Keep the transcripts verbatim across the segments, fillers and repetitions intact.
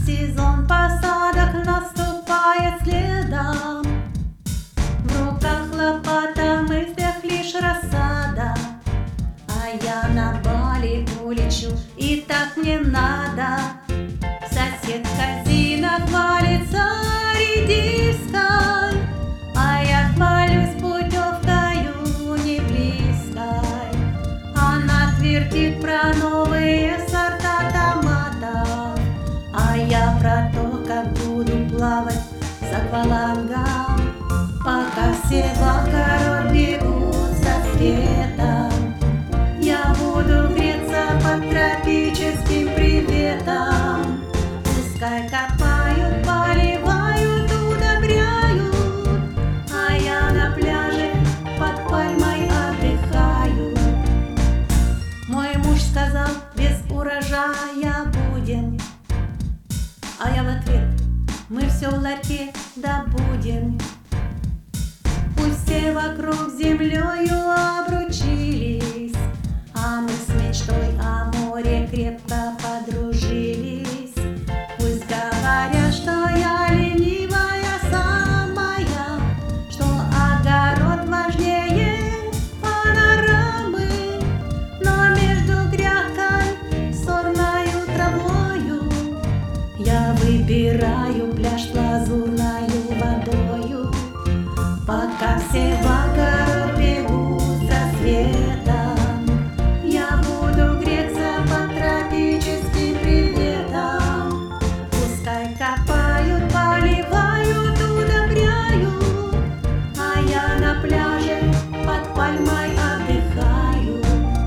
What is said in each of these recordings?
Сезон посадок наступает следом. В руках лопата, в мыслях лишь рассада. А я на Бали улечу, и так мне надо. Соседка Зина хвалится редиской, а я хвалюсь путевкою не близкой. Она твердит про новые сорта томатов, а я про то, как буду плавать с аквалангом, пока все в огород бегут за светом. Я буду греться под тропическим приветом. Пускай копают, поливают, удобряют, а я на пляже под пальмой отдыхаю. Мой муж сказал, без урожая будем, а я в ответ: мы все в ларьке добудем. Пусть все вокруг землею обручились, а мы с мечтой о море крепко подружились. Пусть говорят, что я ленивая самая, что огород важнее панорамы, но между грядкой сорною травою я выбираю пляж лазурною водою. Пока все в огород бегут за светом, я буду греться под тропическим приветом. Пускай копают, поливают, удобряют, а я на пляже под пальмой отдыхаю.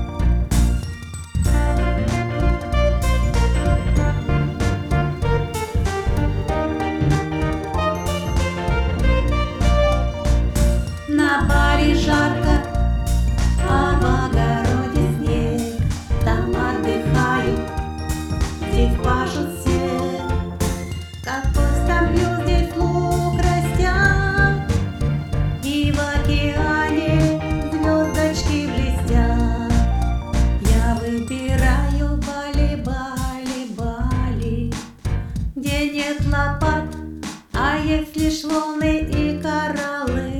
На Бали жарко, а в огороде снег. Там отдыхают, здесь пашут все. Капуста бьют, здесь лук растят, и в океане звездочки блестят. Я выбираю Бали, Бали, Бали, где нет лопат, а есть лишь волны и кораллы.